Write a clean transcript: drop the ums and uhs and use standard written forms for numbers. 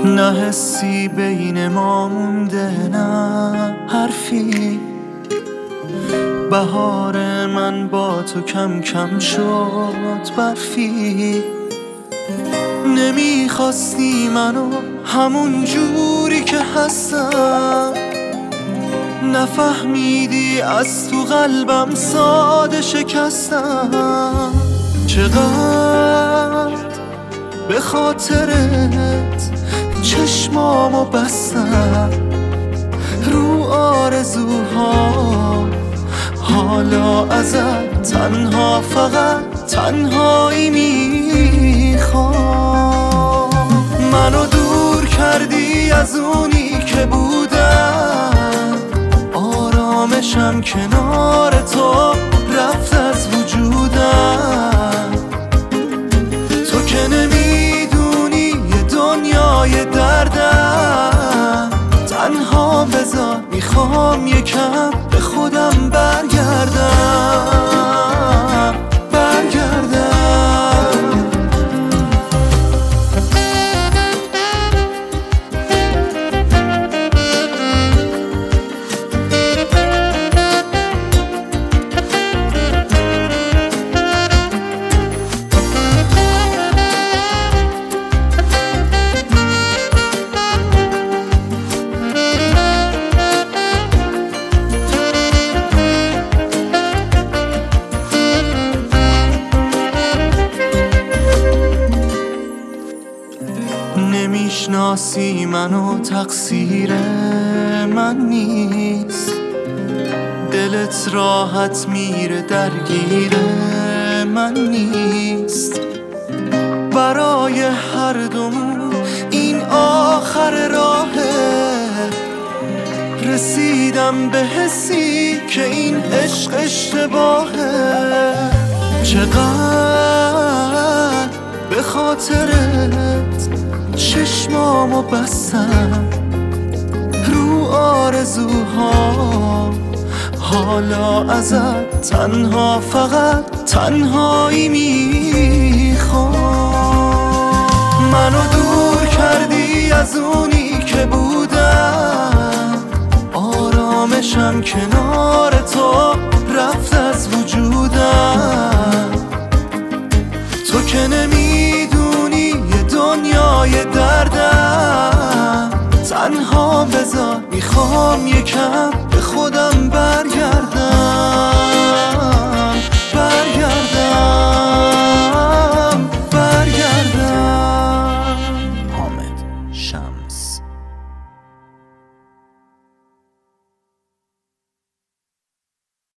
نه حسی بین ما مونده، نه حرفی. بهار من با تو کم کم شد برفی. نمیخواستی منو همون جوری که هستم، نفهمیدی از تو قلبم ساده شکستم. چقدر به خاطرت چشمامو بستم، رو آرزوها حالا ازت تنها فقط تنهایی میخوام. منو دور کردی از اونی که بودم، آرامشم کنار تو رفت از وجودم. تو که نمیدونی یه دنیای دردم، تنها بذار میخوام یکم به خودم برگردم. نمیشناسی منو، تقصیر من نیست. دلت راحت میره، درگیر من نیست. برای هر دومون این آخر راهه، رسیدم به حسی که این عشق اشتباهه. چقدر به خاطرت چشمامو بستم، رو آرزوها حالا ازت تنها فقط تنهایی میخوام. منو دور کردی از اونی که بودم، آرامشم کنار تو رفت از وجودم. تو که نمیدونی یه دنیای دردم، تنها بذار میخوام یکم به خودم برگردم.